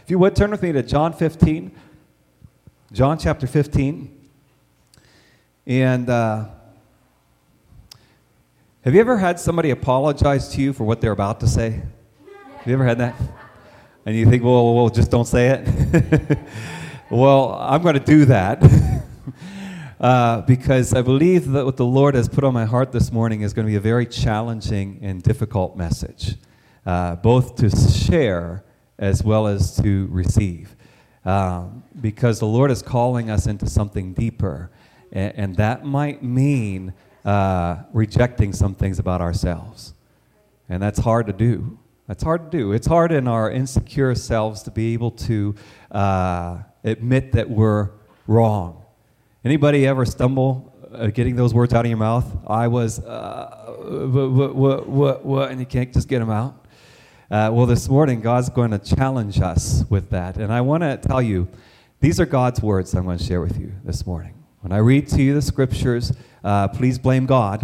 If you would, turn with me to John 15. John chapter 15. And have you ever had somebody apologize to you for what they're about to say? Have you ever had that? And you think, well, just don't say it? Well, I'm going to do that because I believe that what the Lord has put on my heart this morning is going to be a very challenging and difficult message, both to share as well as to receive, because the Lord is calling us into something deeper, and that might mean rejecting some things about ourselves, and that's hard to do. That's hard to do. It's hard in our insecure selves to be able to admit that we're wrong. Anybody ever stumble getting those words out of your mouth? I was, what, and you can't just get them out? Well, this morning, God's going to challenge us with that. And I want to tell you, these are God's words I'm going to share with you this morning. When I read to you the scriptures, please blame God.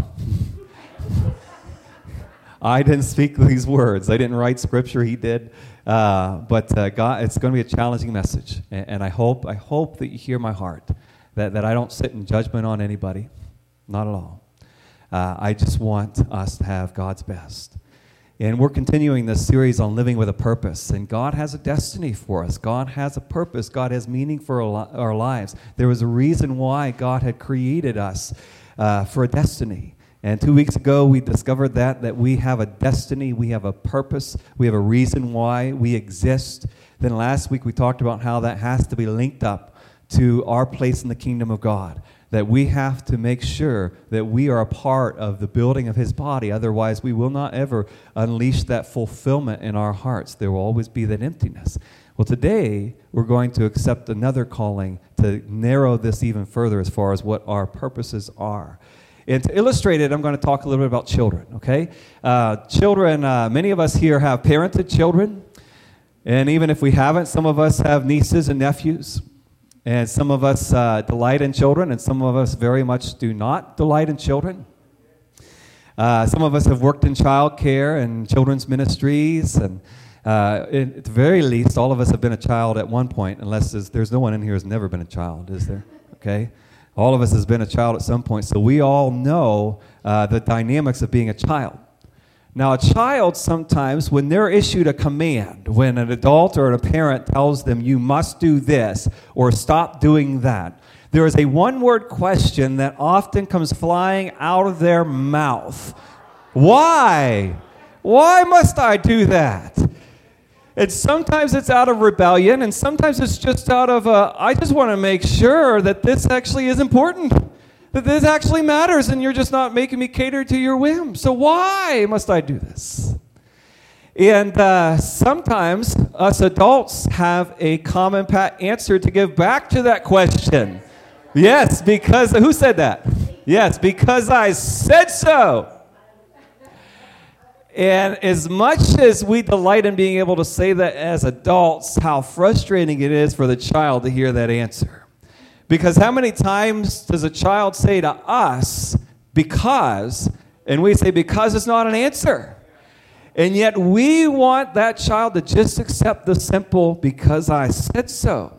I didn't speak these words. I didn't write scripture. He did. But God, it's going to be a challenging message. And I hope that you hear my heart, that I don't sit in judgment on anybody. Not at all. I just want us to have God's best. And we're continuing this series on living with a purpose. And God has a destiny for us. God has a purpose. God has meaning for our lives. There was a reason why God had created us for a destiny. And 2 weeks ago, we discovered that we have a destiny, we have a purpose, we have a reason why we exist. Then last week, we talked about how that has to be linked up to our place in the kingdom of God, that we have to make sure that we are a part of the building of His body. Otherwise, we will not ever unleash that fulfillment in our hearts. There will always be that emptiness. Well, today, we're going to accept another calling to narrow this even further as far as what our purposes are. And to illustrate it, I'm going to talk a little bit about children, okay? Children, many of us here have parented children. And even if we haven't, some of us have nieces and nephews. And some of us delight in children, and some of us very much do not delight in children. Some of us have worked in child care and children's ministries. And at the very least, all of us have been a child at one point, unless there's no one in here who's never been a child, is there? Okay? All of us has been a child at some point, so we all know the dynamics of being a child. Now, a child sometimes, when they're issued a command, when an adult or a parent tells them, you must do this or stop doing that, there is a one-word question that often comes flying out of their mouth. Why? Why must I do that? And sometimes it's out of rebellion, and sometimes it's just out of, I just want to make sure that this actually is important, that this actually matters, and you're just not making me cater to your whim. So why must I do this? And sometimes us adults have a common pat answer to give back to that question. Yes, because, who said that? Yes, because I said so. And as much as we delight in being able to say that as adults, how frustrating it is for the child to hear that answer. Because how many times does a child say to us, because, and we say, because is not an answer. And yet we want that child to just accept the simple, because I said so.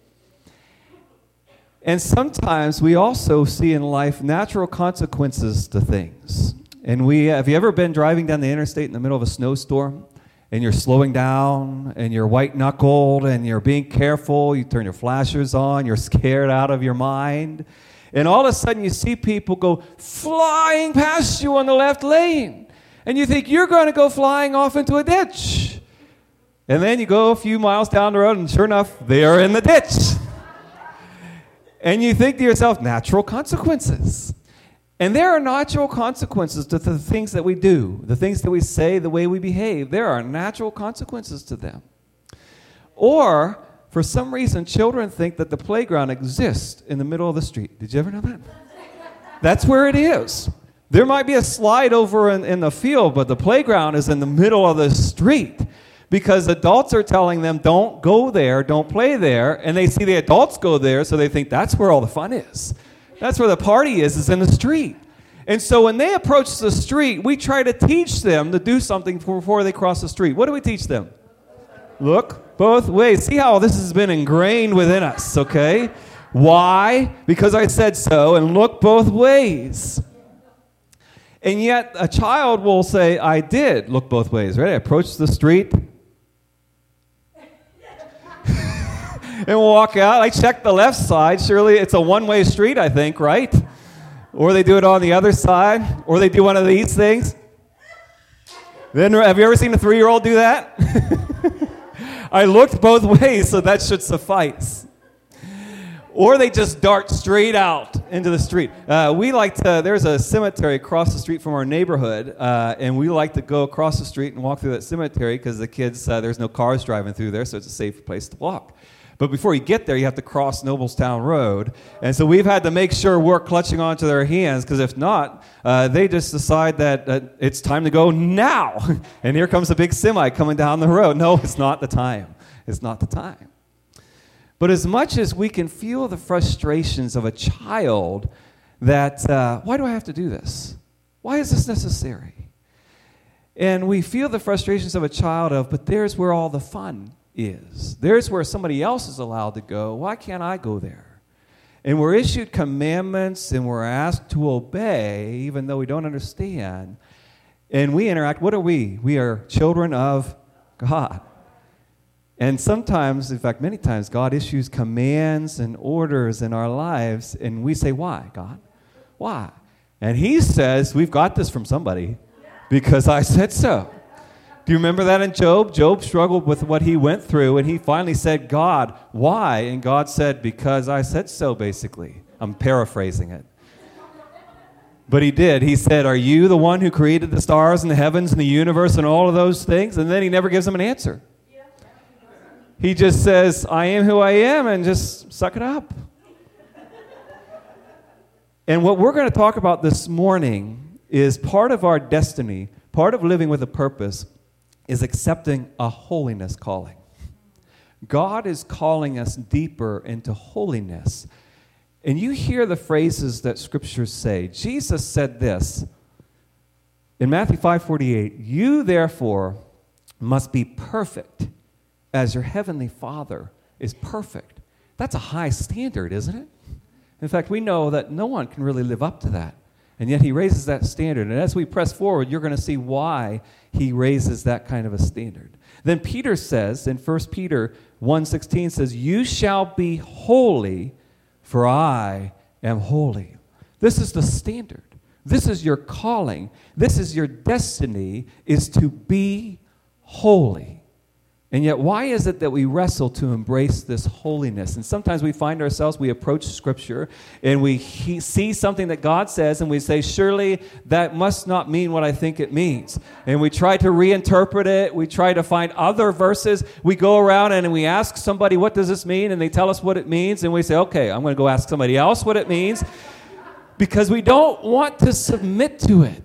And sometimes we also see in life natural consequences to things. And have you ever been driving down the interstate in the middle of a snowstorm, and you're slowing down, and you're white-knuckled, and you're being careful, you turn your flashers on, you're scared out of your mind, and all of a sudden you see people go flying past you on the left lane, and you think you're going to go flying off into a ditch. And then you go a few miles down the road, and sure enough, they are in the ditch. And you think to yourself, natural consequences. And there are natural consequences to the things that we do, the things that we say, the way we behave. There are natural consequences to them. Or, for some reason, children think that the playground exists in the middle of the street. Did you ever know that? That's where it is. There might be a slide over in the field, but the playground is in the middle of the street. Because adults are telling them, don't go there, don't play there, and they see the adults go there, so they think that's where all the fun is. That's where the party is in the street. And so when they approach the street, we try to teach them to do something before they cross the street. What do we teach them? Look both ways. See how this has been ingrained within us, okay? Why? Because I said so, and look both ways. And yet a child will say, I did look both ways, right? I approached the street and walk out. I checked the left side. Surely it's a one-way street, I think, right? Or they do it on the other side, or they do one of these things. Then, have you ever seen a 3-year-old do that? I looked both ways, so that should suffice. Or they just dart straight out into the street. There's a cemetery across the street from our neighborhood, and we like to go across the street and walk through that cemetery because the kids, there's no cars driving through there, so it's a safe place to walk. But before you get there, you have to cross Noblestown Road. And so we've had to make sure we're clutching onto their hands, because if not, they just decide that it's time to go now. And here comes a big semi coming down the road. No, it's not the time. It's not the time. But as much as we can feel the frustrations of a child that, why do I have to do this? Why is this necessary? And we feel the frustrations of a child of, but there's where all the fun is. There's where somebody else is allowed to go. Why can't I go there? And we're issued commandments and we're asked to obey even though we don't understand. And we interact. What are we? We are children of God. And sometimes, in fact, many times, God issues commands and orders in our lives, and we say, why, God? Why? And He says, we've got this from somebody because I said so. Do you remember that in Job? Job struggled with what he went through, and he finally said, God, why? And God said, because I said so, basically. I'm paraphrasing it. But he did. He said, are you the one who created the stars and the heavens and the universe and all of those things? And then he never gives him an answer. He just says, I am who I am, and just suck it up. And what we're going to talk about this morning is part of our destiny, part of living with a purpose, is accepting a holiness calling. God is calling us deeper into holiness. And you hear the phrases that scriptures say. Jesus said this in Matthew 5:48, you therefore must be perfect as your heavenly Father is perfect. That's a high standard, isn't it? In fact, we know that no one can really live up to that. And yet He raises that standard. And as we press forward, you're going to see why He raises that kind of a standard. Then Peter says, in 1 Peter 1:16 says, you shall be holy, for I am holy. This is the standard. This is your calling. This is your destiny, is to be holy. And yet, why is it that we wrestle to embrace this holiness? And sometimes we find ourselves, we approach Scripture, and we see something that God says, and we say, surely that must not mean what I think it means. And we try to reinterpret it. We try to find other verses. We go around and we ask somebody, what does this mean? And they tell us what it means. And we say, okay, I'm going to go ask somebody else what it means, because we don't want to submit to it.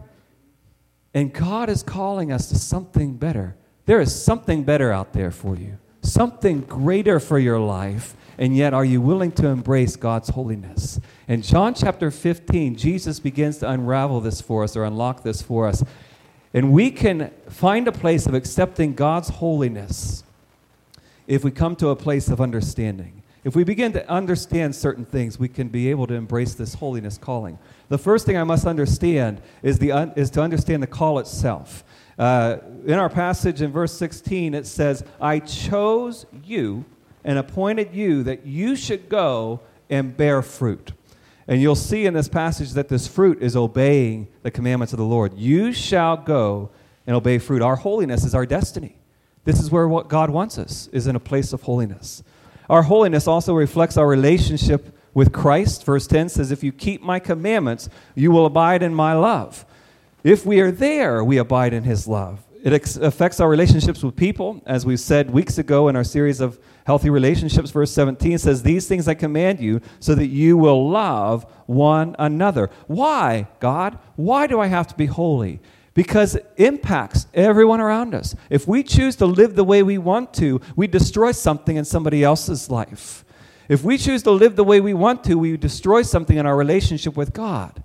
And God is calling us to something better. There is something better out there for you, something greater for your life, and yet are you willing to embrace God's holiness? In John chapter 15, Jesus begins to unravel this for us, or unlock this for us, and we can find a place of accepting God's holiness if we come to a place of understanding. If we begin to understand certain things, we can be able to embrace this holiness calling. The first thing I must understand is to understand the call itself. In our passage in verse 16, it says, I chose you and appointed you that you should go and bear fruit. And you'll see in this passage that this fruit is obeying the commandments of the Lord. You shall go and obey fruit. Our holiness is our destiny. This is where what God wants us, is in a place of holiness. Our holiness also reflects our relationship with Christ. Verse 10 says, if you keep my commandments, you will abide in my love. If we are there, we abide in His love. It affects our relationships with people. As we said weeks ago in our series of healthy relationships, verse 17 says, these things I command you so that you will love one another. Why, God? Why do I have to be holy? Because it impacts everyone around us. If we choose to live the way we want to, we destroy something in somebody else's life. If we choose to live the way we want to, we destroy something in our relationship with God.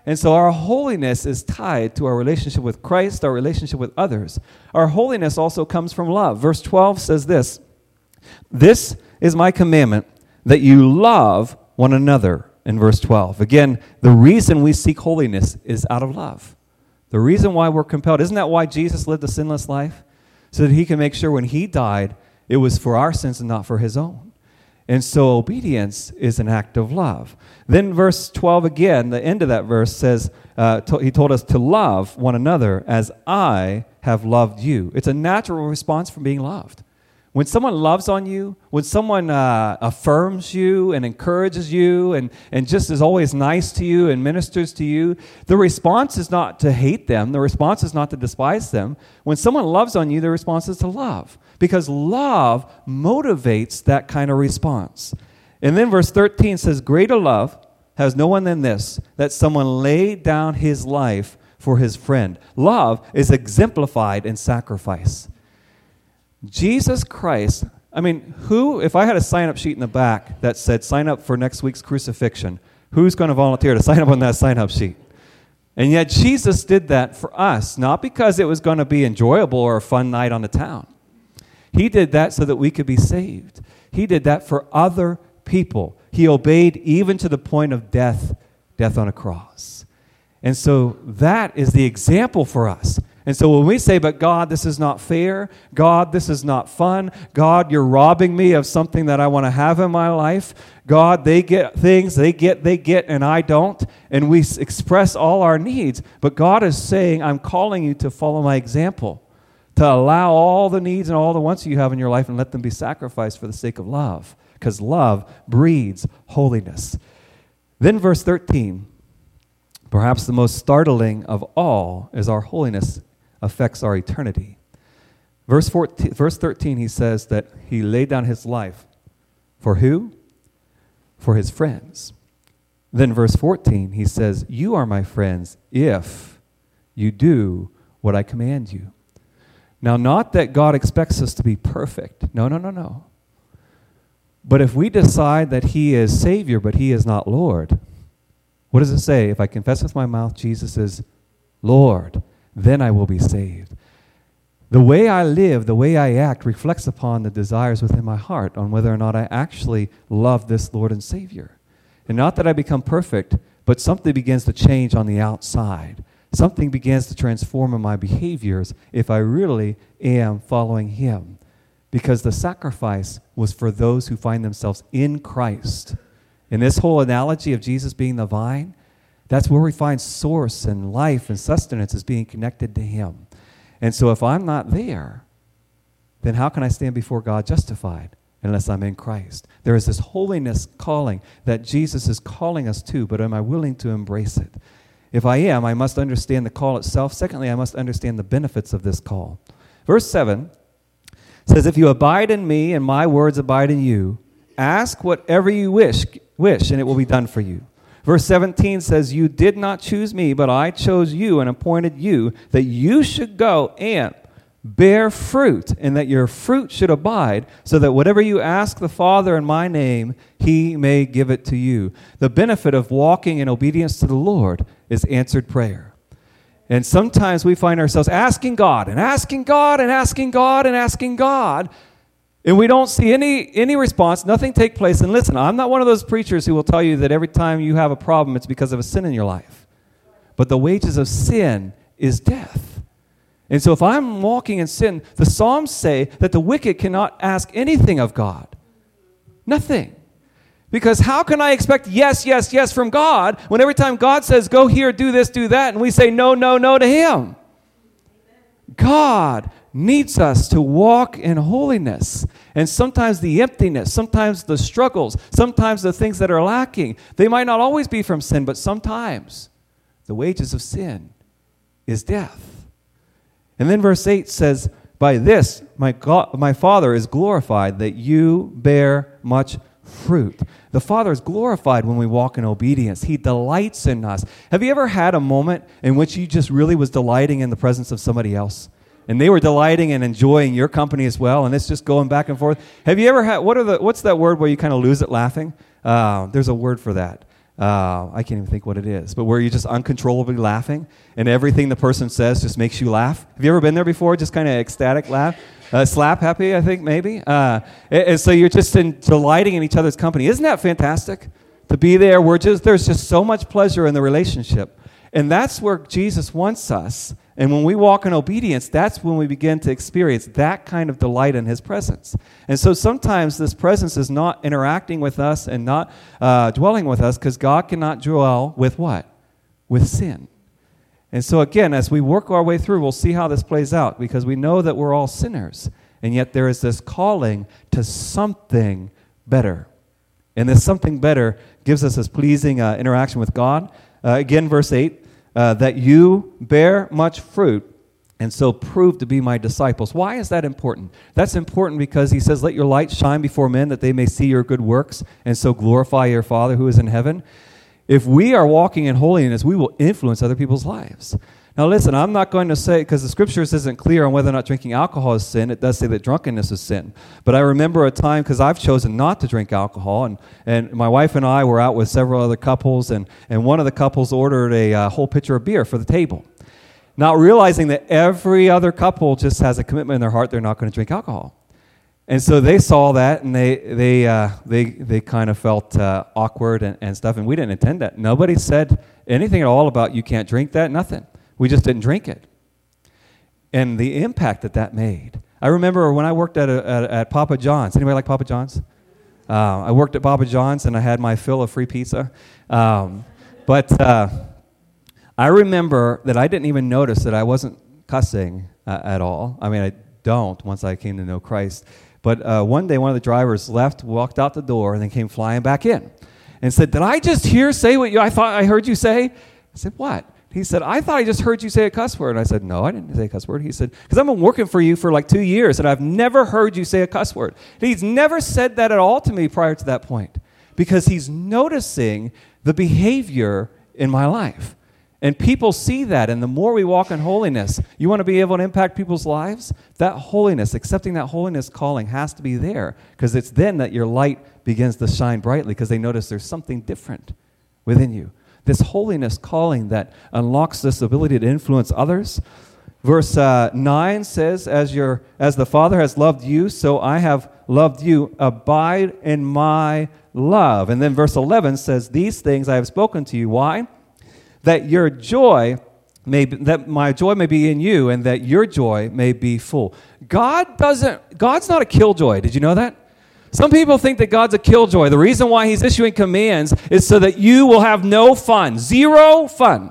And so our holiness is tied to our relationship with Christ, our relationship with others. Our holiness also comes from love. Verse 12 says this, "This is my commandment, that you love one another," in verse 12. Again, the reason we seek holiness is out of love. The reason why we're compelled, isn't that why Jesus lived a sinless life? So that he can make sure when he died, it was for our sins and not for his own. And so obedience is an act of love. Then verse 12 again, the end of that verse says, he told us to love one another as I have loved you. It's a natural response from being loved. When someone loves on you, when someone affirms you and encourages you and just is always nice to you and ministers to you, the response is not to hate them. The response is not to despise them. When someone loves on you, the response is to love, because love motivates that kind of response. And then verse 13 says, "Greater love has no one than this, that someone laid down his life for his friend." Love is exemplified in sacrifice. Jesus Christ, if I had a sign-up sheet in the back that said, "Sign up for next week's crucifixion," who's going to volunteer to sign up on that sign-up sheet? And yet Jesus did that for us, not because it was going to be enjoyable or a fun night on the town. He did that so that we could be saved. He did that for other people. He obeyed even to the point of death on a cross. And so that is the example for us. And so when we say, "But God, this is not fair. God, this is not fun. God, you're robbing me of something that I want to have in my life. God, they get things, they get, and I don't." And we express all our needs. But God is saying, "I'm calling you to follow my example, to allow all the needs and all the wants you have in your life and let them be sacrificed for the sake of love." Because love breeds holiness. Then verse 13, perhaps the most startling of all is our holiness affects our eternity. Verse 13, he says that he laid down his life. For who? For his friends. Then verse 14, he says, "You are my friends if you do what I command you." Now, not that God expects us to be perfect. No. But if we decide that he is Savior, but he is not Lord, what does it say? If I confess with my mouth Jesus is Lord, then I will be saved. The way I live, the way I act, reflects upon the desires within my heart on whether or not I actually love this Lord and Savior. And not that I become perfect, but something begins to change on the outside. Something begins to transform in my behaviors if I really am following him. Because the sacrifice was for those who find themselves in Christ. In this whole analogy of Jesus being the vine, that's where we find source and life and sustenance is being connected to him. And so if I'm not there, then how can I stand before God justified unless I'm in Christ? There is this holiness calling that Jesus is calling us to, but am I willing to embrace it? If I am, I must understand the call itself. Secondly, I must understand the benefits of this call. Verse 7 says, "If you abide in me and my words abide in you, ask whatever you wish, and it will be done for you." Verse 17 says, "You did not choose me, but I chose you and appointed you that you should go and bear fruit, and that your fruit should abide, so that whatever you ask the Father in my name, he may give it to you." The benefit of walking in obedience to the Lord is answered prayer. And sometimes we find ourselves asking God and asking God and asking God and asking God, and we don't see any response, nothing take place. And listen, I'm not one of those preachers who will tell you that every time you have a problem, it's because of a sin in your life. But the wages of sin is death. And so if I'm walking in sin, the Psalms say that the wicked cannot ask anything of God. Nothing. Because how can I expect yes, yes, yes from God when every time God says, go here, do this, do that, and we say no, no, no to him? God needs us to walk in holiness. And sometimes the emptiness, sometimes the struggles, sometimes the things that are lacking, they might not always be from sin, but sometimes the wages of sin is death. And then verse 8 says, "By this my Father is glorified, that you bear much fruit." The Father is glorified when we walk in obedience. He delights in us. Have you ever had a moment in which you just really was delighting in the presence of somebody else? And they were delighting and enjoying your company as well, and it's just going back and forth. Have you ever had, what's that word where you kind of lose it laughing? There's a word for that. I can't even think what it is, but where you're just uncontrollably laughing and everything the person says just makes you laugh. Have you ever been there before? Just kind of ecstatic laugh? Slap happy, I think, maybe. And so you're just delighting in each other's company. Isn't that fantastic? To be there, there's just so much pleasure in the relationship. And that's where Jesus wants us. And when we walk in obedience, that's when we begin to experience that kind of delight in his presence. And so sometimes this presence is not interacting with us and not dwelling with us, because God cannot dwell with what? With sin. And so again, as we work our way through, we'll see how this plays out, because we know that we're all sinners. And yet there is this calling to something better. And this something better gives us this pleasing interaction with God. Again, verse 8. That you bear much fruit, and so prove to be my disciples. Why is that important? That's important because he says, let your light shine before men, that they may see your good works, and so glorify your Father who is in heaven. If we are walking in holiness, we will influence other people's lives. Now listen, I'm not going to say, because the scriptures isn't clear on whether or not drinking alcohol is sin. It does say that drunkenness is sin. But I remember a time, because I've chosen not to drink alcohol, and my wife and I were out with several other couples, and one of the couples ordered a whole pitcher of beer for the table, not realizing that every other couple just has a commitment in their heart they're not going to drink alcohol. And so they saw that, and they kind of felt awkward and stuff, and we didn't intend that. Nobody said anything at all about you can't drink that, nothing. We just didn't drink it. And the impact that made. I remember when I worked at Papa John's. Anybody like Papa John's? I worked at Papa John's, and I had my fill of free pizza. But I remember that I didn't even notice that I wasn't cussing at all. I mean, I don't once I came to know Christ. But one day, one of the drivers left, walked out the door, and then came flying back in and said, did I just say what I thought I heard you say? I said, what? He said, I thought I just heard you say a cuss word. And I said, no, I didn't say a cuss word. He said, because I've been working for you for like 2 years, and I've never heard you say a cuss word. And he's never said that at all to me prior to that point, because he's noticing the behavior in my life. And people see that, and the more we walk in holiness, you want to be able to impact people's lives? That holiness, accepting that holiness calling has to be there, because it's then that your light begins to shine brightly, because they notice there's something different within you. This holiness calling that unlocks this ability to influence others. Verse 9 says, as the Father has loved you, so I have loved you. Abide in my love. And then verse 11 says, these things I have spoken to you. Why? That my joy may be in you, and that your joy may be full. God's not a killjoy. Did you know that? Some people think that God's a killjoy. The reason why he's issuing commands is so that you will have no fun. Zero fun.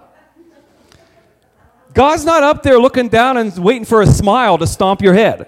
God's not up there looking down and waiting for a smile to stomp your head.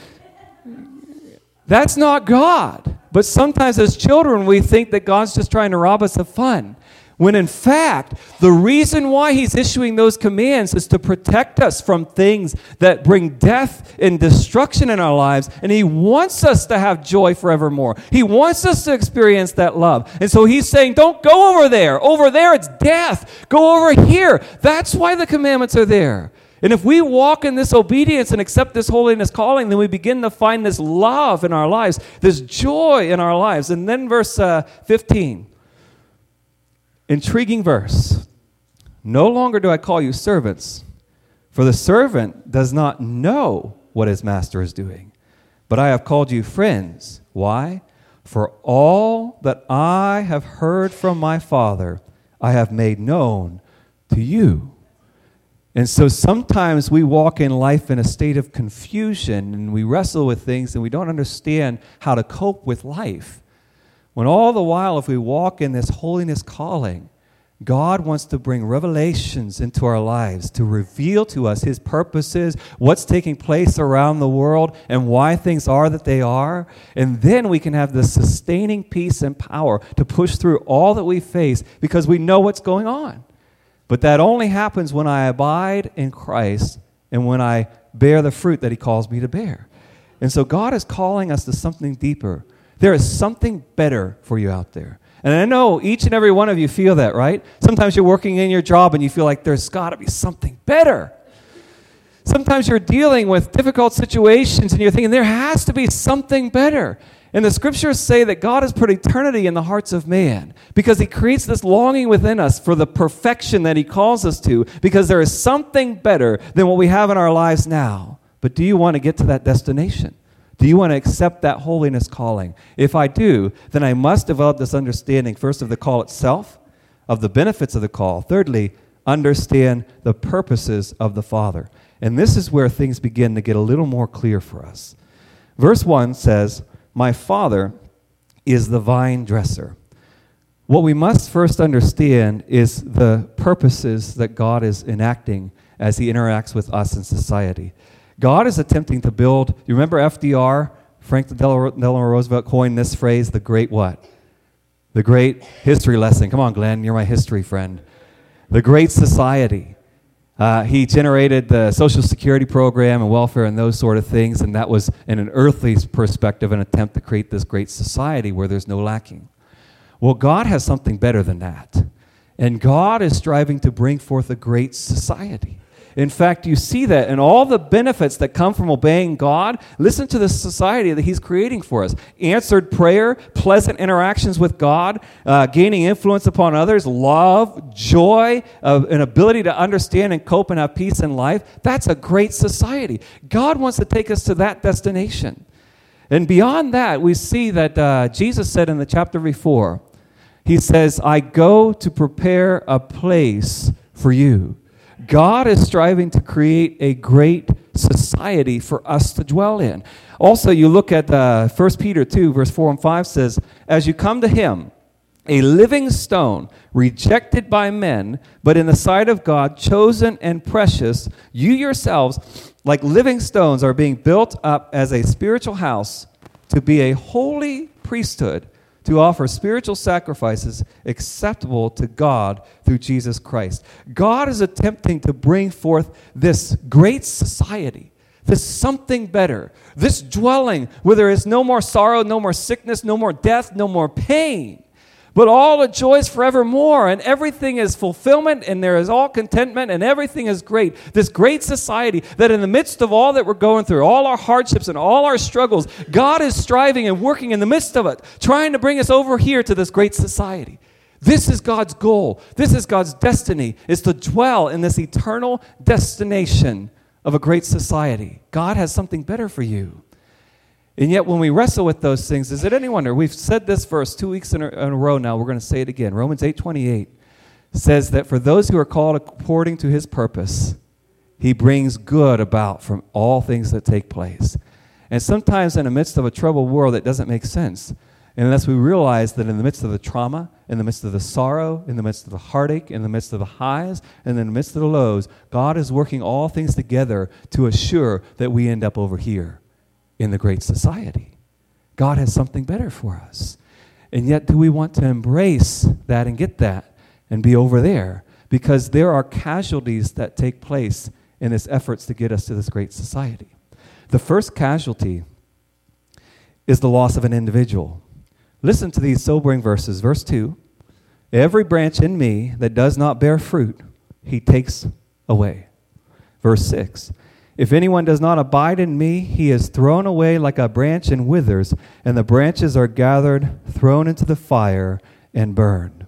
That's not God. But sometimes as children, we think that God's just trying to rob us of fun. When in fact, the reason why he's issuing those commands is to protect us from things that bring death and destruction in our lives. And he wants us to have joy forevermore. He wants us to experience that love. And so he's saying, don't go over there. Over there, it's death. Go over here. That's why the commandments are there. And if we walk in this obedience and accept this holiness calling, then we begin to find this love in our lives, this joy in our lives. And then verse 15. Intriguing verse. No longer do I call you servants, for the servant does not know what his master is doing. But I have called you friends. Why? For all that I have heard from my Father, I have made known to you. And so sometimes we walk in life in a state of confusion, and we wrestle with things, and we don't understand how to cope with life. When all the while, if we walk in this holiness calling, God wants to bring revelations into our lives to reveal to us his purposes, what's taking place around the world, and why things are that they are. And then we can have the sustaining peace and power to push through all that we face because we know what's going on. But that only happens when I abide in Christ and when I bear the fruit that he calls me to bear. And so God is calling us to something deeper. There is something better for you out there. And I know each and every one of you feel that, right? Sometimes you're working in your job and you feel like there's got to be something better. Sometimes you're dealing with difficult situations and you're thinking there has to be something better. And the scriptures say that God has put eternity in the hearts of man because he creates this longing within us for the perfection that he calls us to, because there is something better than what we have in our lives now. But do you want to get to that destination? Do you want to accept that holiness calling? If I do, then I must develop this understanding, first, of the call itself, of the benefits of the call. Thirdly, understand the purposes of the Father. And this is where things begin to get a little more clear for us. Verse 1 says, "My Father is the vine dresser." What we must first understand is the purposes that God is enacting as he interacts with us in society. God is attempting to build, you remember FDR, Franklin Delano Roosevelt coined this phrase, the great what? The great history lesson. Come on, Glenn, you're my history friend. The great society. He generated the Social Security program and welfare and those sort of things, and that was, in an earthly perspective, an attempt to create this great society where there's no lacking. Well, God has something better than that, and God is striving to bring forth a great society. In fact, you see that in all the benefits that come from obeying God. Listen to the society that he's creating for us. Answered prayer, pleasant interactions with God, gaining influence upon others, love, joy, an ability to understand and cope and have peace in life. That's a great society. God wants to take us to that destination. And beyond that, we see that Jesus said in the chapter before, he says, "I go to prepare a place for you." God is striving to create a great society for us to dwell in. Also, you look at 1 Peter 2, verse 4 and 5 says, "As you come to him, a living stone, rejected by men, but in the sight of God, chosen and precious, you yourselves, like living stones, are being built up as a spiritual house to be a holy priesthood, to offer spiritual sacrifices acceptable to God through Jesus Christ." God is attempting to bring forth this great society, this something better, this dwelling where there is no more sorrow, no more sickness, no more death, no more pain, but all the joys forevermore, and everything is fulfillment, and there is all contentment, and everything is great. This great society that in the midst of all that we're going through, all our hardships and all our struggles, God is striving and working in the midst of it, trying to bring us over here to this great society. This is God's goal. This is God's destiny, is to dwell in this eternal destination of a great society. God has something better for you. And yet when we wrestle with those things, is it any wonder? We've said this verse 2 weeks in a row now. We're going to say it again. Romans 8:28 says that for those who are called according to his purpose, he brings good about from all things that take place. And sometimes in the midst of a troubled world, it doesn't make sense unless we realize that in the midst of the trauma, in the midst of the sorrow, in the midst of the heartache, in the midst of the highs, and in the midst of the lows, God is working all things together to assure that we end up over here in the great society. God has something better for us. And yet, do we want to embrace that and get that and be over there? Because there are casualties that take place in its efforts to get us to this great society. The first casualty is the loss of an individual. Listen to these sobering verses. Verse 2, "Every branch in me that does not bear fruit, he takes away." Verse 6, "If anyone does not abide in me, he is thrown away like a branch and withers, and the branches are gathered, thrown into the fire, and burned."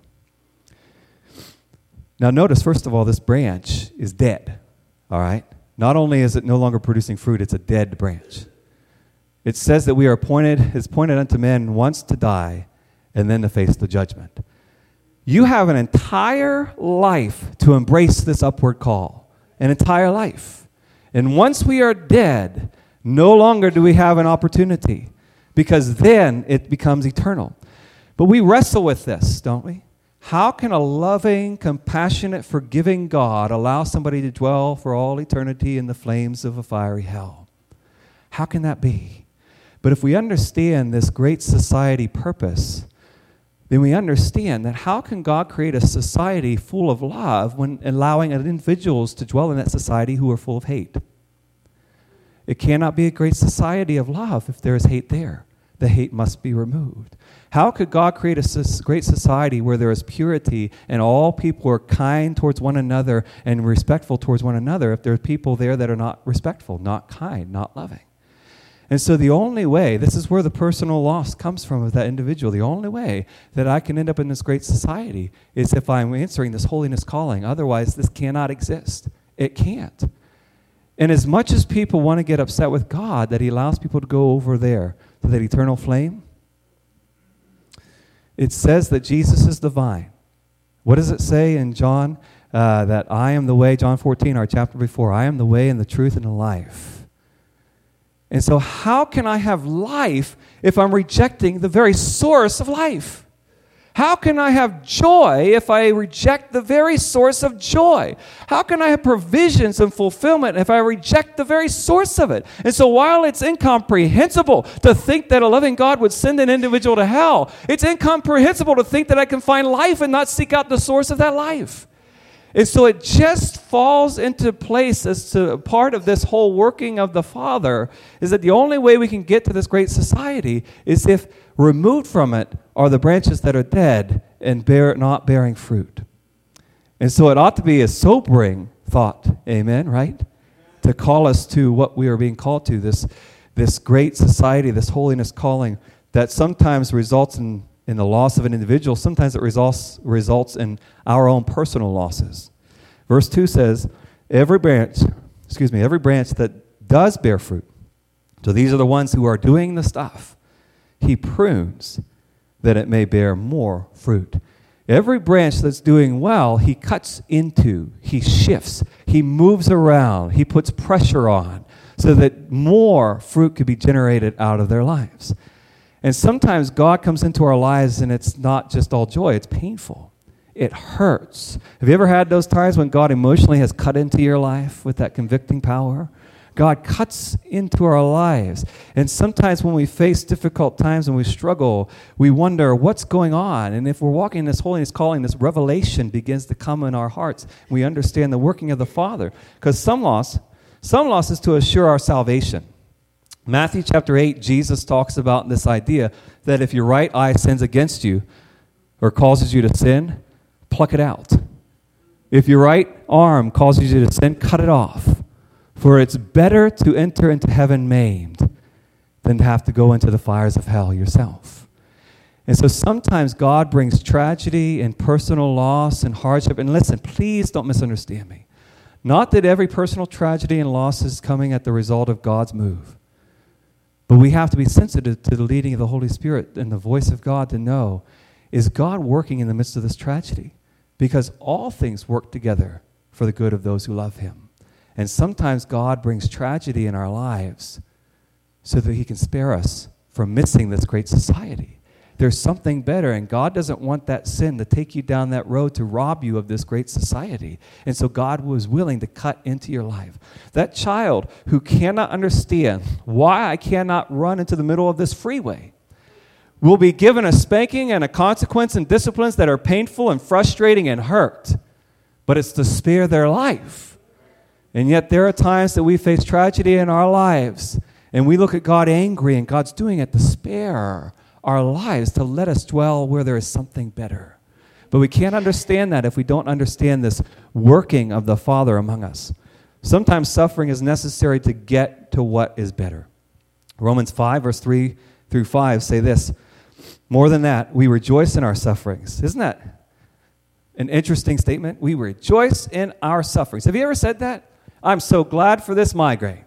Now notice, first of all, this branch is dead, all right? Not only is it no longer producing fruit, it's a dead branch. It says that we are it's pointed unto men once to die, and then to face the judgment. You have an entire life to embrace this upward call, an entire life. And once we are dead, no longer do we have an opportunity, because then it becomes eternal. But we wrestle with this, don't we? How can a loving, compassionate, forgiving God allow somebody to dwell for all eternity in the flames of a fiery hell? How can that be? But if we understand this great society purpose, then we understand that how can God create a society full of love when allowing individuals to dwell in that society who are full of hate? It cannot be a great society of love if there is hate there. The hate must be removed. How could God create a great society where there is purity and all people are kind towards one another and respectful towards one another if there are people there that are not respectful, not kind, not loving? And so the only way, this is where the personal loss comes from of that individual, the only way that I can end up in this great society is if I'm answering this holiness calling. Otherwise, this cannot exist. It can't. And as much as people want to get upset with God that he allows people to go over there to that eternal flame, it says that Jesus is the vine. What does it say in John? That I am the way, John 14, our chapter before, I am the way and the truth and the life. And so how can I have life if I'm rejecting the very source of life? How can I have joy if I reject the very source of joy? How can I have provisions and fulfillment if I reject the very source of it? And so while it's incomprehensible to think that a loving God would send an individual to hell, it's incomprehensible to think that I can find life and not seek out the source of that life. And so it just falls into place as to part of this whole working of the Father is that the only way we can get to this great society is if removed from it are the branches that are dead and not bearing fruit. And so it ought to be a sobering thought, amen, right? To call us to what we are being called to, this great society, this holiness calling that sometimes results in the loss of an individual, sometimes it results in our own personal losses. Verse 2 says, every branch that does bear fruit, so these are the ones who are doing the stuff, he prunes that it may bear more fruit. Every branch that's doing well, he cuts into, he shifts, he moves around, he puts pressure on so that more fruit could be generated out of their lives. And sometimes God comes into our lives and it's not just all joy, it's painful. It hurts. Have you ever had those times when God emotionally has cut into your life with that convicting power? God cuts into our lives. And sometimes when we face difficult times and we struggle, we wonder what's going on. And if we're walking in this holiness calling, this revelation begins to come in our hearts. We understand the working of the Father. Because some loss is to assure our salvation. Matthew chapter 8, Jesus talks about this idea that if your right eye sins against you or causes you to sin, pluck it out. If your right arm causes you to sin, cut it off. For it's better to enter into heaven maimed than to have to go into the fires of hell yourself. And so sometimes God brings tragedy and personal loss and hardship. And listen, please don't misunderstand me. Not that every personal tragedy and loss is coming at the result of God's move. But we have to be sensitive to the leading of the Holy Spirit and the voice of God to know, is God working in the midst of this tragedy? Because all things work together for the good of those who love him. And sometimes God brings tragedy in our lives so that he can spare us from missing this great society. There's something better, and God doesn't want that sin to take you down that road to rob you of this great society. And so God was willing to cut into your life. That child who cannot understand why I cannot run into the middle of this freeway will be given a spanking and a consequence and disciplines that are painful and frustrating and hurt. But it's to spare their life. And yet there are times that we face tragedy in our lives, and we look at God angry, and God's doing it to spare our lives, to let us dwell where there is something better. But we can't understand that if we don't understand this working of the Father among us. Sometimes suffering is necessary to get to what is better. Romans 5, verse 3 through 5 say this, more than that, we rejoice in our sufferings. Isn't that an interesting statement? We rejoice in our sufferings. Have you ever said that? I'm so glad for this migraine.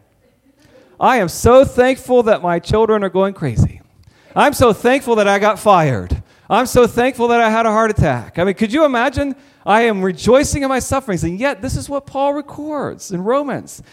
I am so thankful that my children are going crazy. I'm so thankful that I got fired. I'm so thankful that I had a heart attack. I mean, could you imagine? I am rejoicing in my sufferings. And yet, this is what Paul records in Romans.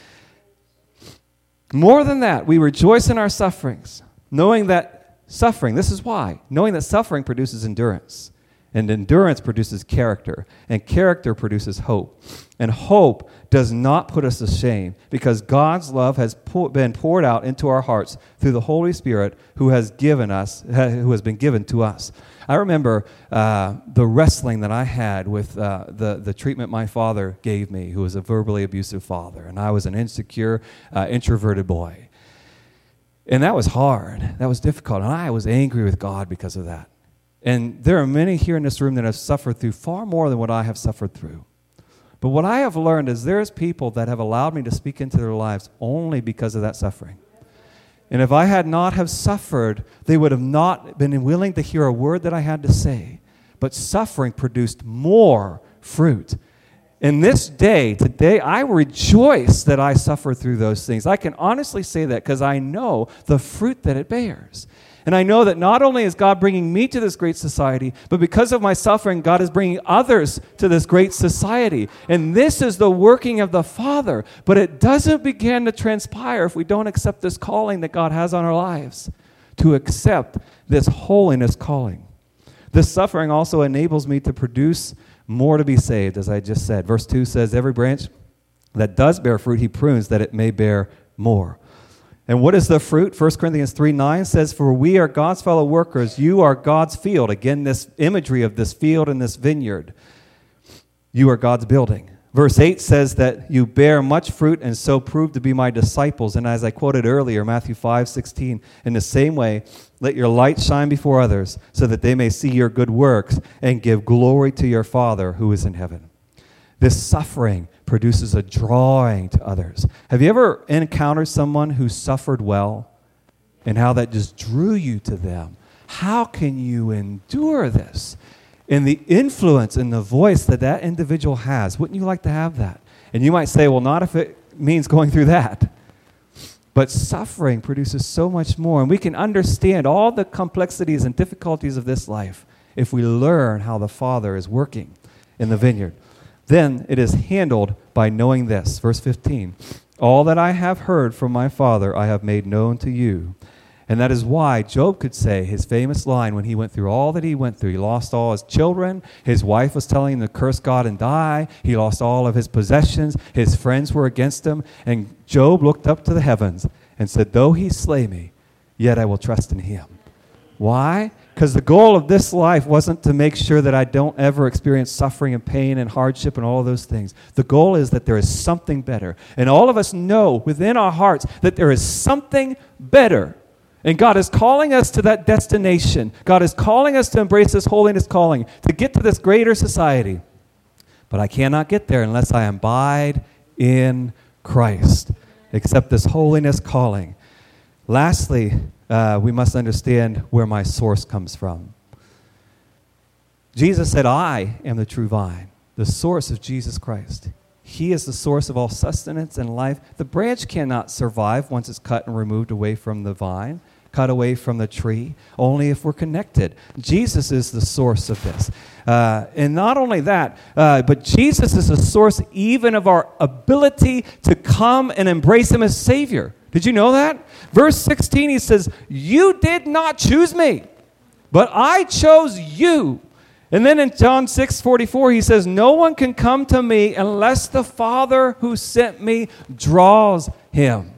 More than that, we rejoice in our sufferings, knowing that suffering, this is why, knowing that suffering produces endurance. And endurance produces character, and character produces hope. And hope does not put us to shame, because God's love has been poured out into our hearts through the Holy Spirit who has been given to us. I remember the wrestling that I had with the treatment my father gave me, who was a verbally abusive father, and I was an insecure, introverted boy. And that was hard. That was difficult, and I was angry with God because of that. And there are many here in this room that have suffered through far more than what I have suffered through. But what I have learned is there's people that have allowed me to speak into their lives only because of that suffering. And if I had not have suffered, they would have not been willing to hear a word that I had to say. But suffering produced more fruit. In this day, today, I rejoice that I suffered through those things. I can honestly say that because I know the fruit that it bears. And I know that not only is God bringing me to this great society, but because of my suffering, God is bringing others to this great society. And this is the working of the Father. But it doesn't begin to transpire if we don't accept this calling that God has on our lives, to accept this holiness calling. This suffering also enables me to produce more to be saved, as I just said. Verse 2 says, every branch that does bear fruit, he prunes that it may bear more. And what is the fruit? 1 Corinthians 3:9 says, for we are God's fellow workers. You are God's field. Again, this imagery of this field and this vineyard. You are God's building. Verse 8 says that you bear much fruit and so prove to be my disciples. And as I quoted earlier, Matthew 5:16, in the same way, let your light shine before others so that they may see your good works and give glory to your Father who is in heaven. This suffering produces a drawing to others. Have you ever encountered someone who suffered well and how that just drew you to them? How can you endure this? And the influence and the voice that that individual has, wouldn't you like to have that? And you might say, well, not if it means going through that. But suffering produces so much more. And we can understand all the complexities and difficulties of this life if we learn how the Father is working in the vineyard. Then it is handled by knowing this. Verse 15, all that I have heard from my Father I have made known to you. And that is why Job could say his famous line when he went through all that he went through. He lost all his children. His wife was telling him to curse God and die. He lost all of his possessions. His friends were against him. And Job looked up to the heavens and said, though he slay me, yet I will trust in him. Why? Because the goal of this life wasn't to make sure that I don't ever experience suffering and pain and hardship and all of those things. The goal is that there is something better. And all of us know within our hearts that there is something better. And God is calling us to that destination. God is calling us to embrace this holiness calling, to get to this greater society. But I cannot get there unless I abide in Christ, accept this holiness calling. Lastly, we must understand where my source comes from. Jesus said, I am the true vine, the source of Jesus Christ. He is the source of all sustenance and life. The branch cannot survive once it's cut and removed away from the vine, cut away from the tree, only if we're connected. Jesus is the source of this. And not only that, but Jesus is the source even of our ability to come and embrace him as Savior. Did you know that? Verse 16, he says, you did not choose me, but I chose you. And then in John 6:44, he says, no one can come to me unless the Father who sent me draws him.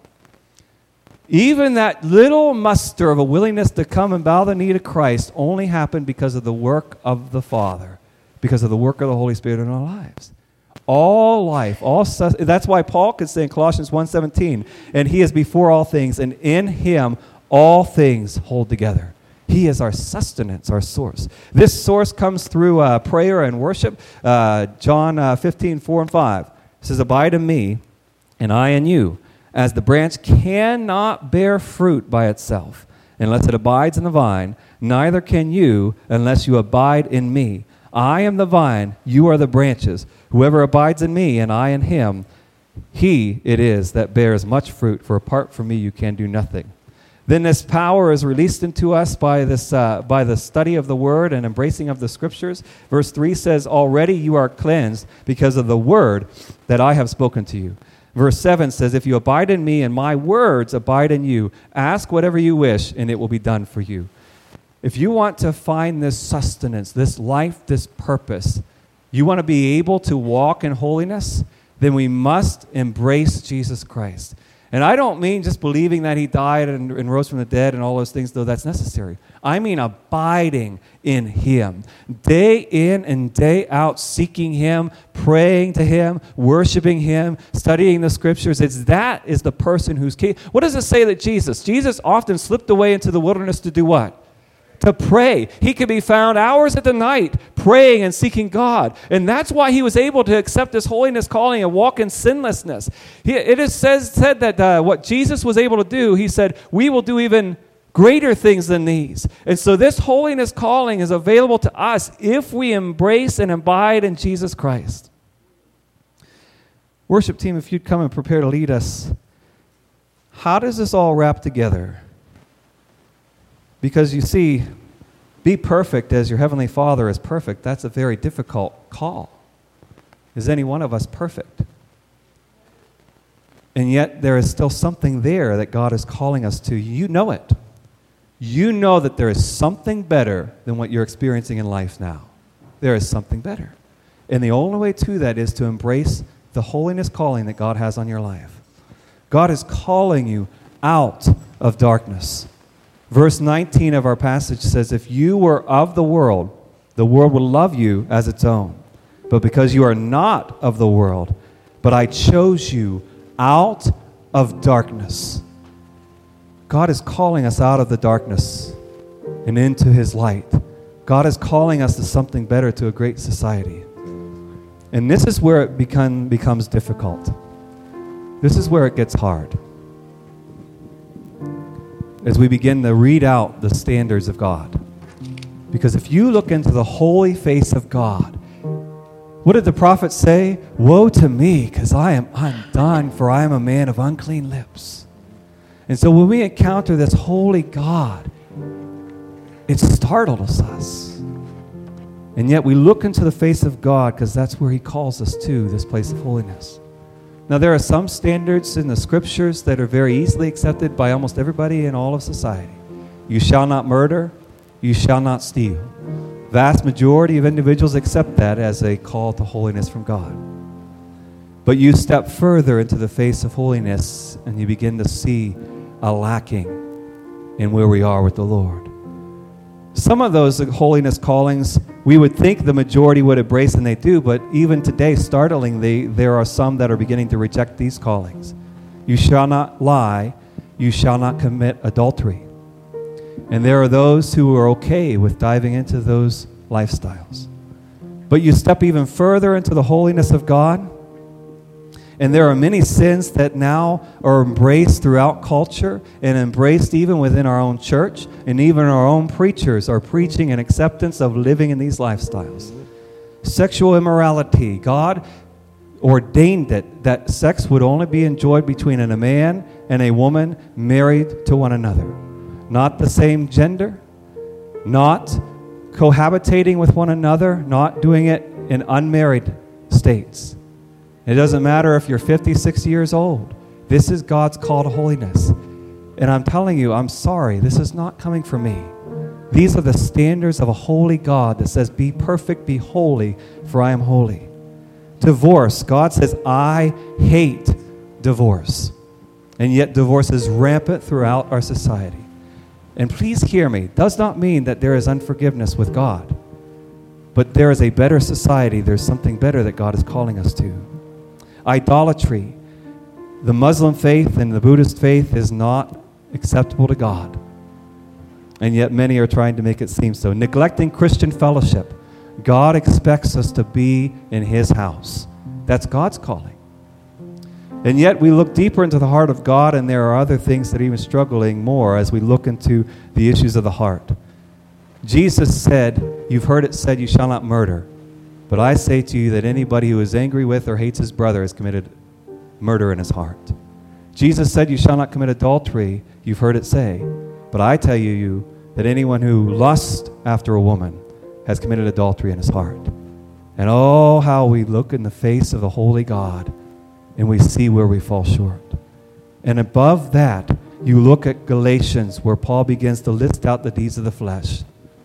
Even that little muster of a willingness to come and bow the knee to Christ only happened because of the work of the Father, because of the work of the Holy Spirit in our lives. All life, that's why Paul could say in Colossians 1:17, and he is before all things, and in him all things hold together. He is our sustenance, our source. This source comes through prayer and worship. John 15:4-5 says, abide in me, and I in you, as the branch cannot bear fruit by itself unless it abides in the vine, neither can you unless you abide in me. I am the vine, you are the branches. Whoever abides in me and I in him, he it is that bears much fruit, for apart from me you can do nothing. Then this power is released into us by the study of the word and embracing of the scriptures. Verse 3 says, already you are cleansed because of the word that I have spoken to you. Verse 7 says, if you abide in me and my words abide in you, ask whatever you wish and it will be done for you. If you want to find this sustenance, this life, this purpose, you want to be able to walk in holiness, then we must embrace Jesus Christ. And I don't mean just believing that he died and rose from the dead and all those things, though that's necessary. I mean abiding in him. Day in and day out, seeking him, praying to him, worshiping him, studying the scriptures. That is the person who's key. What does it say that Jesus often slipped away into the wilderness to do what? to pray. He could be found hours at the night praying and seeking God. And that's why he was able to accept this holiness calling and walk in sinlessness. It is said that what Jesus was able to do, he said, we will do even greater things than these. And so this holiness calling is available to us if we embrace and abide in Jesus Christ. Worship team, if you'd come and prepare to lead us, how does this all wrap together? Because you see, be perfect as your Heavenly Father is perfect. That's a very difficult call. Is any one of us perfect? And yet there is still something there that God is calling us to. You know it. You know that there is something better than what you're experiencing in life now. There is something better. And the only way to that is to embrace the holiness calling that God has on your life. God is calling you out of darkness. Verse 19 of our passage says, if you were of the world would love you as its own. But because you are not of the world, but I chose you out of darkness. God is calling us out of the darkness and into his light. God is calling us to something better, to a great society. And this is where it becomes difficult. This is where it gets hard. As we begin to read out the standards of God. Because if you look into the holy face of God, what did the prophet say? Woe to me, because I am undone, for I am a man of unclean lips. And so when we encounter this holy God, it startles us. And yet we look into the face of God because that's where he calls us to, this place of holiness. Now, there are some standards in the scriptures that are very easily accepted by almost everybody in all of society. You shall not murder. You shall not steal. Vast majority of individuals accept that as a call to holiness from God. But you step further into the face of holiness and you begin to see a lacking in where we are with the Lord. Some of those holiness callings, we would think the majority would embrace, and they do, but even today, startlingly, there are some that are beginning to reject these callings. You shall not lie. You shall not commit adultery. And there are those who are okay with diving into those lifestyles. But you step even further into the holiness of God, and there are many sins that now are embraced throughout culture and embraced even within our own church, and even our own preachers are preaching an acceptance of living in these lifestyles. Sexual immorality. God ordained it that sex would only be enjoyed between a man and a woman married to one another. Not the same gender, not cohabitating with one another, not doing it in unmarried states. It doesn't matter if you're 50, 60 years old. This is God's call to holiness. And I'm telling you, I'm sorry, this is not coming from me. These are the standards of a holy God that says, be perfect, be holy, for I am holy. Divorce, God says, I hate divorce. And yet divorce is rampant throughout our society. And please hear me, does not mean that there is unforgiveness with God. But there is a better society, there's something better that God is calling us to. Idolatry. The Muslim faith and the Buddhist faith is not acceptable to God. And yet many are trying to make it seem so. Neglecting Christian fellowship. God expects us to be in his house. That's God's calling. And yet we look deeper into the heart of God, and there are other things that are even struggling more as we look into the issues of the heart. Jesus said, you've heard it said, you shall not murder. But I say to you that anybody who is angry with or hates his brother has committed murder in his heart. Jesus said, you shall not commit adultery. You've heard it say. But I tell you that anyone who lusts after a woman has committed adultery in his heart. And oh, how we look in the face of the holy God and we see where we fall short. And above that, you look at Galatians, where Paul begins to list out the deeds of the flesh.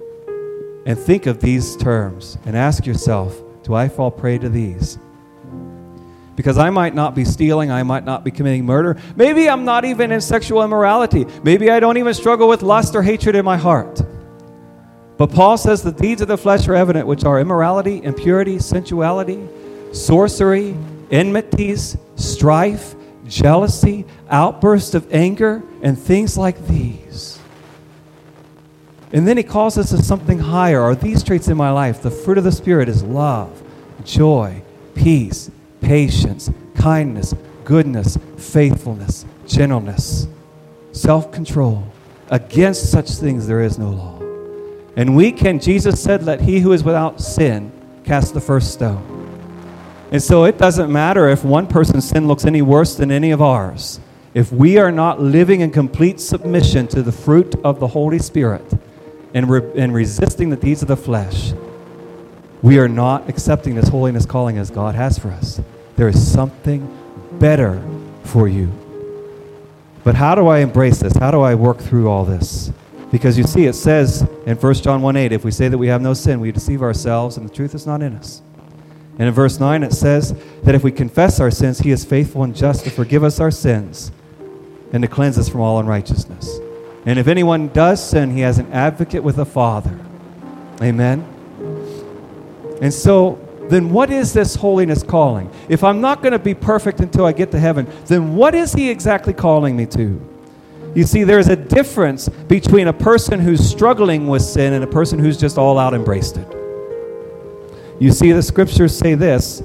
And think of these terms and ask yourself, do I fall prey to these? Because I might not be stealing, I might not be committing murder. Maybe I'm not even in sexual immorality. Maybe I don't even struggle with lust or hatred in my heart. But Paul says the deeds of the flesh are evident, which are immorality, impurity, sensuality, sorcery, enmities, strife, jealousy, outbursts of anger, and things like these. And then he calls us to something higher. Are these traits in my life? The fruit of the Spirit is love, joy, peace, patience, kindness, goodness, faithfulness, gentleness, self-control. Against such things there is no law. And Jesus said, let he who is without sin cast the first stone. And so it doesn't matter if one person's sin looks any worse than any of ours. If we are not living in complete submission to the fruit of the Holy Spirit and resisting the deeds of the flesh, we are not accepting this holiness calling as God has for us. There is something better for you. But how do I embrace this? How do I work through all this? Because you see, it says in 1 John 1:8, if we say that we have no sin, we deceive ourselves and the truth is not in us. And in verse 9 it says that if we confess our sins, he is faithful and just to forgive us our sins and to cleanse us from all unrighteousness. And if anyone does sin, he has an advocate with the Father. Amen? And so, then what is this holiness calling? If I'm not going to be perfect until I get to heaven, then what is he exactly calling me to? You see, there's a difference between a person who's struggling with sin and a person who's just all out embraced it. You see, the scriptures say this,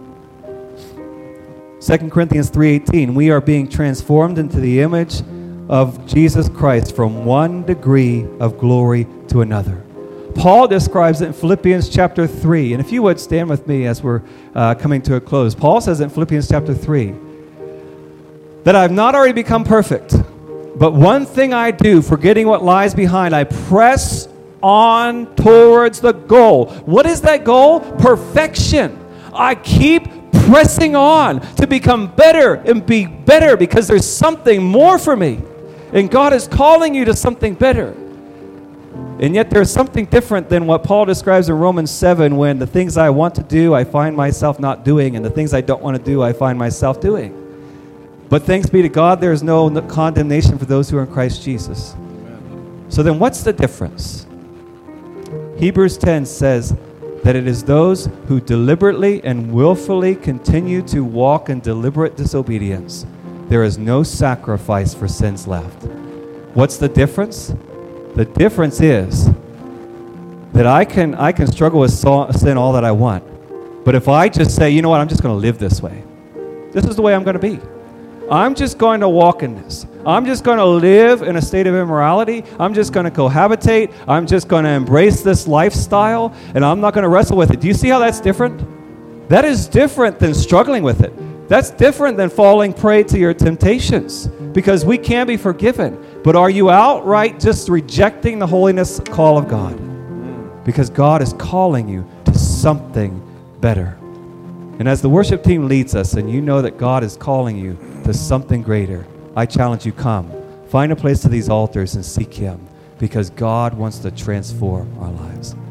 2 Corinthians 3:18, we are being transformed into the image of Jesus Christ from one degree of glory to another. Paul describes it in Philippians chapter 3. And if you would stand with me as we're coming to a close. Paul says in Philippians chapter 3 that I've not already become perfect, but one thing I do, forgetting what lies behind, I press on towards the goal. What is that goal? Perfection. I keep pressing on to become better and be better because there's something more for me. And God is calling you to something better. And yet there's something different than what Paul describes in Romans 7 when the things I want to do, I find myself not doing, and the things I don't want to do, I find myself doing. But thanks be to God, there is no condemnation for those who are in Christ Jesus. Amen. So then what's the difference? Hebrews 10 says that it is those who deliberately and willfully continue to walk in deliberate disobedience. There is no sacrifice for sins left. What's the difference? The difference is that I can struggle with sin all that I want. But if I just say, you know what, I'm just going to live this way. This is the way I'm going to be. I'm just going to walk in this. I'm just going to live in a state of immorality. I'm just going to cohabitate. I'm just going to embrace this lifestyle, and I'm not going to wrestle with it. Do you see how that's different? That is different than struggling with it. That's different than falling prey to your temptations, because we can be forgiven. But are you outright just rejecting the holiness call of God? Because God is calling you to something better. And as the worship team leads us, and you know that God is calling you to something greater, I challenge you, come. Find a place to these altars and seek Him, because God wants to transform our lives.